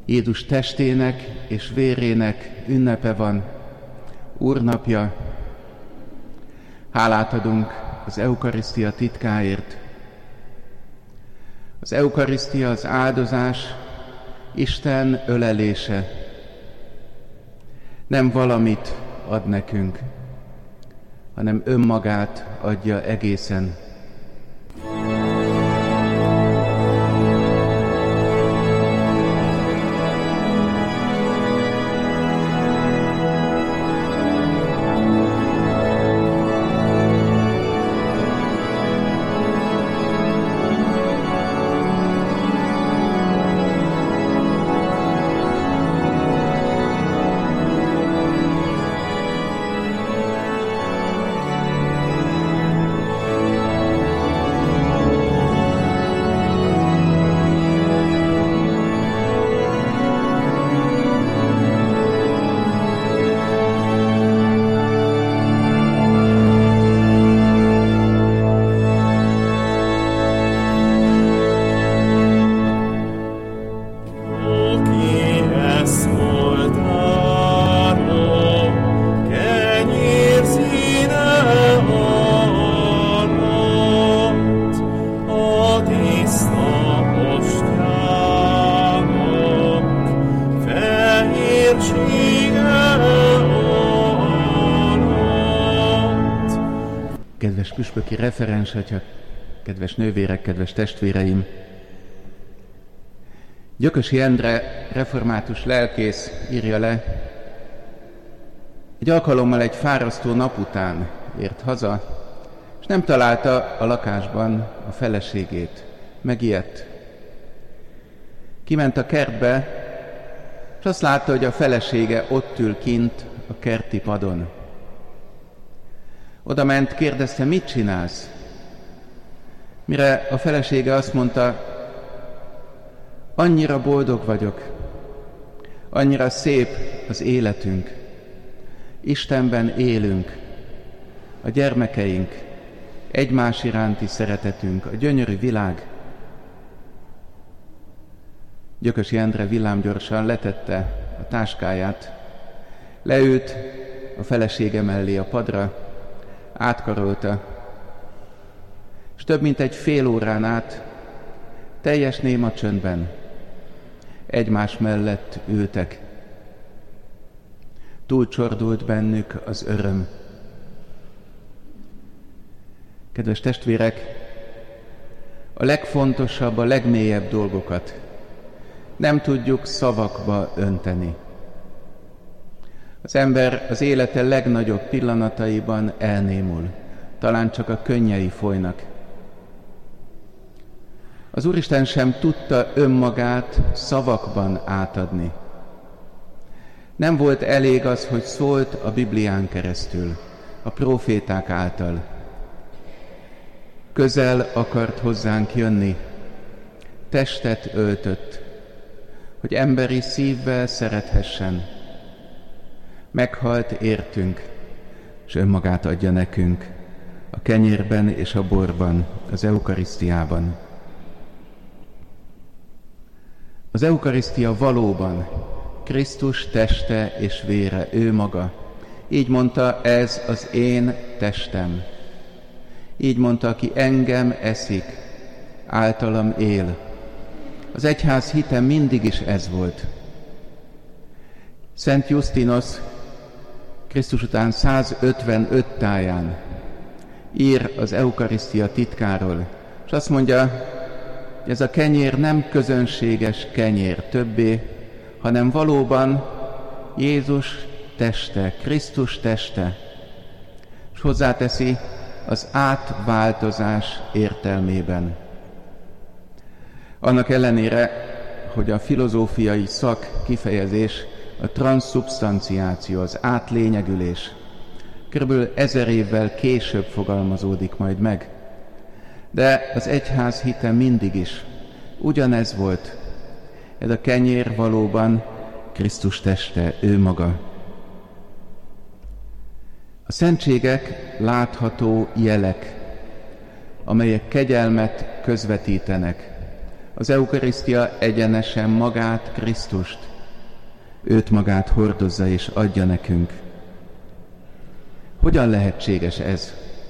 Jézus testének és vérének ünnepe van, Úrnapja. Hálát adunk az eukarisztia titkáért. Az eukarisztia az áldozás, Isten ölelése. Nem valamit ad nekünk, hanem önmagát adja egészen. Kedves püspöki referens atya, kedves nővérek, kedves testvéreim! Gyökösi Endre református lelkész írja le, egy alkalommal egy fárasztó nap után ért haza, és nem találta a lakásban a feleségét. Megijedt. Kiment a kertbe, és azt látta, hogy a felesége ott ül kint a kerti padon. Oda ment, kérdezte, mit csinálsz? Mire a felesége azt mondta, annyira boldog vagyok, annyira szép az életünk, Istenben élünk, a gyermekeink, egymás iránti szeretetünk, a gyönyörű világ. Gyökösi Endre villámgyorsan letette a táskáját, leült a felesége mellé a padra, átkarolta, és több mint egy fél órán át teljes néma csöndben egymás mellett ültek. Túlcsordult bennük az öröm. Kedves testvérek, a legfontosabb, a legmélyebb dolgokat nem tudjuk szavakba önteni. Az ember az élete legnagyobb pillanataiban elnémul, talán csak a könnyei folynak. Az Úristen sem tudta önmagát szavakban átadni. Nem volt elég az, hogy szólt a Biblián keresztül, a próféták által. Közel akart hozzánk jönni, testet öltött, hogy emberi szívvel szerethessen. Meghalt értünk, és önmagát adja nekünk a kenyérben és a borban, az eukarisztiában. Az eukarisztia valóban Krisztus teste és vére, ő maga. Így mondta, ez az én testem. Így mondta, aki engem eszik, általam él. Az egyház hite mindig is ez volt. Szent Jusztinos Krisztus után 155 táján ír az eukarisztia titkáról, és azt mondja, hogy ez a kenyér nem közönséges kenyér többé, hanem valóban Jézus teste, Krisztus teste, és hozzáteszi az átváltozás értelmében. Annak ellenére, hogy a filozófiai szak kifejezés a transzszubstanciáció, az átlényegülés körülbelül 1000 évvel később fogalmazódik majd meg. De az egyház hite mindig is ugyanez volt. Ez a kenyér valóban Krisztus teste, ő maga. A szentségek látható jelek, amelyek kegyelmet közvetítenek, Az eukarisztia egyenesen magát, Krisztust, őt magát hordozza és adja nekünk. Hogyan lehetséges ez?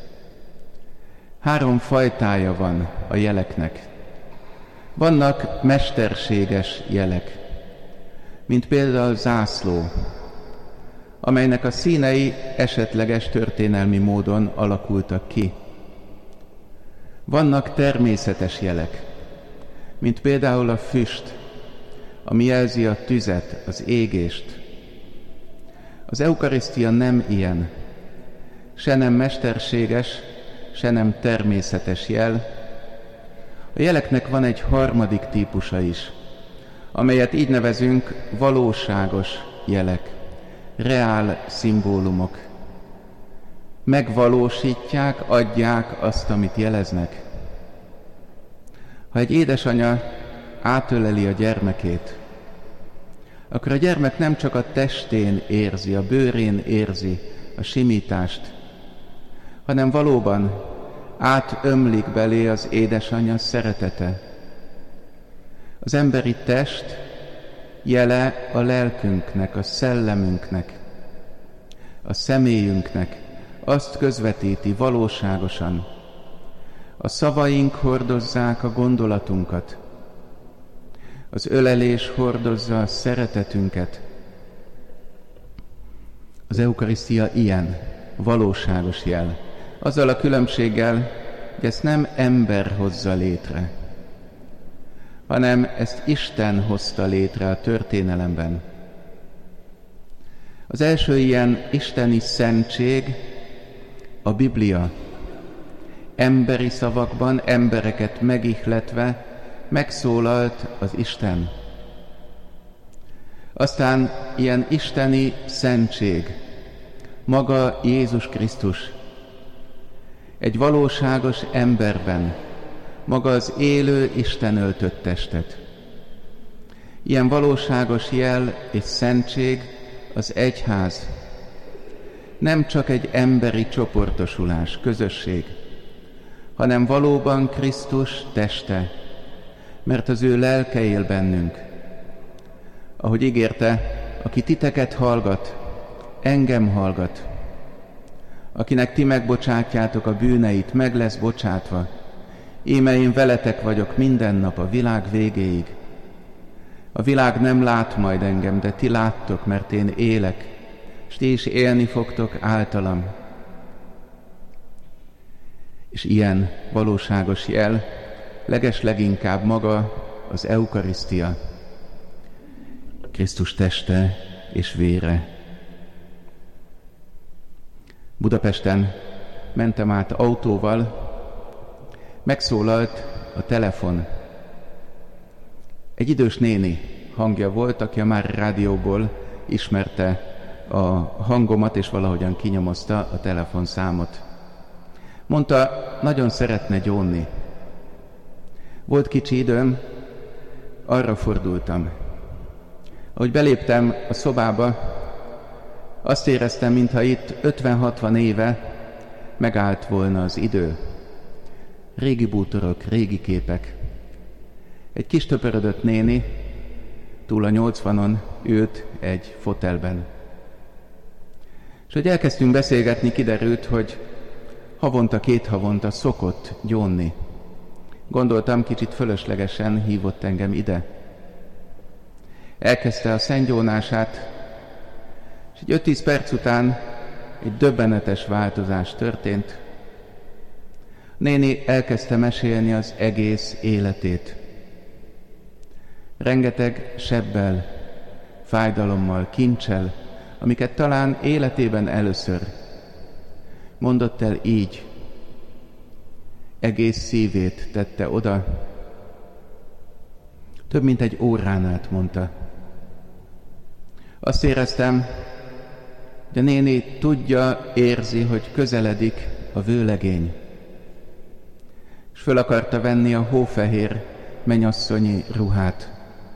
3 fajtája van a jeleknek. Vannak mesterséges jelek, mint például zászló, amelynek a színei esetleges történelmi módon alakultak ki. Vannak természetes jelek, mint például a füst, ami jelzi a tüzet, az égést. Az eukarisztia nem ilyen, se nem mesterséges, se nem természetes jel. A jeleknek van egy harmadik típusa is, amelyet így nevezünk valóságos jelek, reál szimbólumok. Megvalósítják, adják azt, amit jeleznek. Ha egy édesanya átöleli a gyermekét, akkor a gyermek nem csak a testén érzi, a bőrén érzi a simítást, hanem valóban átömlik belé az édesanyja szeretete. Az emberi test jele a lelkünknek, a szellemünknek, a személyünknek, azt közvetíti valóságosan. A szavaink hordozzák a gondolatunkat, az ölelés hordozza a szeretetünket. Az eukarisztia ilyen, valóságos jel. Azzal a különbséggel, hogy ezt nem ember hozza létre, hanem ezt Isten hozta létre a történelemben. Az első ilyen isteni szentség a Biblia. Emberi szavakban, embereket megihletve megszólalt az Isten. Aztán ilyen isteni szentség, maga Jézus Krisztus, egy valóságos emberben, maga az élő Isten öltött testet. Ilyen valóságos jel és szentség az egyház. Nem csak egy emberi csoportosulás, közösség, hanem valóban Krisztus teste, mert az ő lelke él bennünk. Ahogy ígérte, aki titeket hallgat, engem hallgat. Akinek ti megbocsátjátok a bűneit, meg lesz bocsátva. Íme én veletek vagyok minden nap a világ végéig. A világ nem lát majd engem, de ti láttok, mert én élek, és ti is élni fogtok általam. És ilyen valóságos jel legesleginkább maga az eukarisztia, Krisztus teste és vére. Budapesten mentem át autóval, megszólalt a telefon. Egy idős néni hangja volt, aki már rádióból ismerte a hangomat, és valahogyan kinyomozta a telefonszámot. Mondta, nagyon szeretne gyónni. Volt kicsi időm, arra fordultam. Ahogy beléptem a szobába, azt éreztem, mintha itt 50-60 éve megállt volna az idő. Régi bútorok, régi képek. Egy kis töpörödött néni túl a 80-on ült egy fotelben. És hogy elkezdtünk beszélgetni, kiderült, hogy havonta, 2 havonta szokott gyónni. Gondoltam, kicsit fölöslegesen hívott engem ide. Elkezdte a szentgyónását, és egy 5-10 perc után egy döbbenetes változás történt. Néni elkezdte mesélni az egész életét. Rengeteg sebbel, fájdalommal, kincsel, amiket talán életében először mondott el így. Egész szívét tette oda. Több mint egy órán át mondta. Azt éreztem, hogy a néni tudja, érzi, hogy közeledik a vőlegény. És föl akarta venni a hófehér mennyasszonyi ruhát.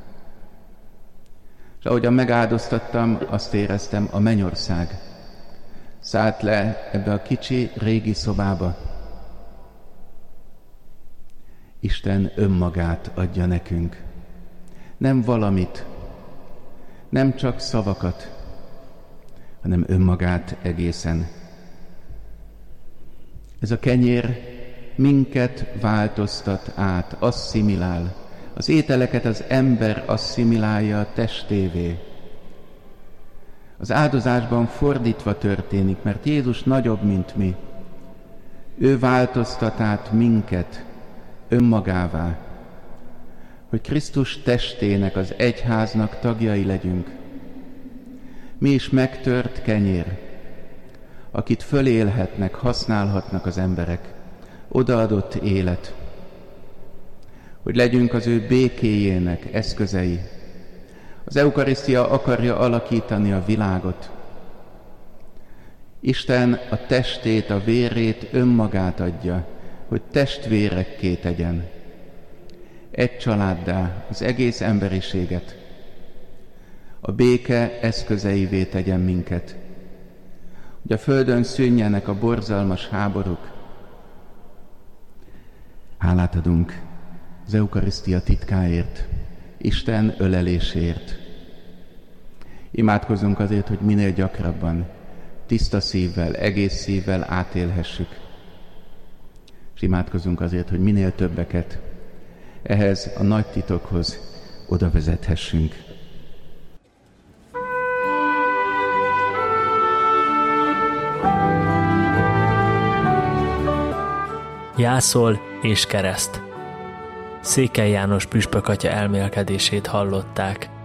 És ahogyan megáldoztattam, azt éreztem, a mennyország szállt le ebbe a kicsi, régi szobába. Isten önmagát adja nekünk. Nem valamit, nem csak szavakat, hanem önmagát egészen. Ez a kenyér minket változtat át, asszimilál. Az ételeket az ember asszimilálja a testévé. Az áldozásban fordítva történik, mert Jézus nagyobb, mint mi. Ő változtat át minket önmagává, hogy Krisztus testének, az egyháznak tagjai legyünk. Mi is megtört kenyér, akit fölélhetnek, használhatnak az emberek, odaadott élet, hogy legyünk az ő békéjének eszközei. Az eukarisztia akarja alakítani a világot. Isten a testét, a vérét, önmagát adja, hogy testvérekké tegyen. Egy családdá az egész emberiséget. A béke eszközeivé tegyen minket. Hogy a földön szűnjenek a borzalmas háborúk. Hálát adunk az eukarisztia titkáért, Isten ölelésért. Imádkozzunk azért, hogy minél gyakrabban, tiszta szívvel, egész szívvel átélhessük. És imádkozzunk azért, hogy minél többeket ehhez a nagy titokhoz oda vezethessünk. Jászol és kereszt. Székely János püspök atya elmélkedését hallották.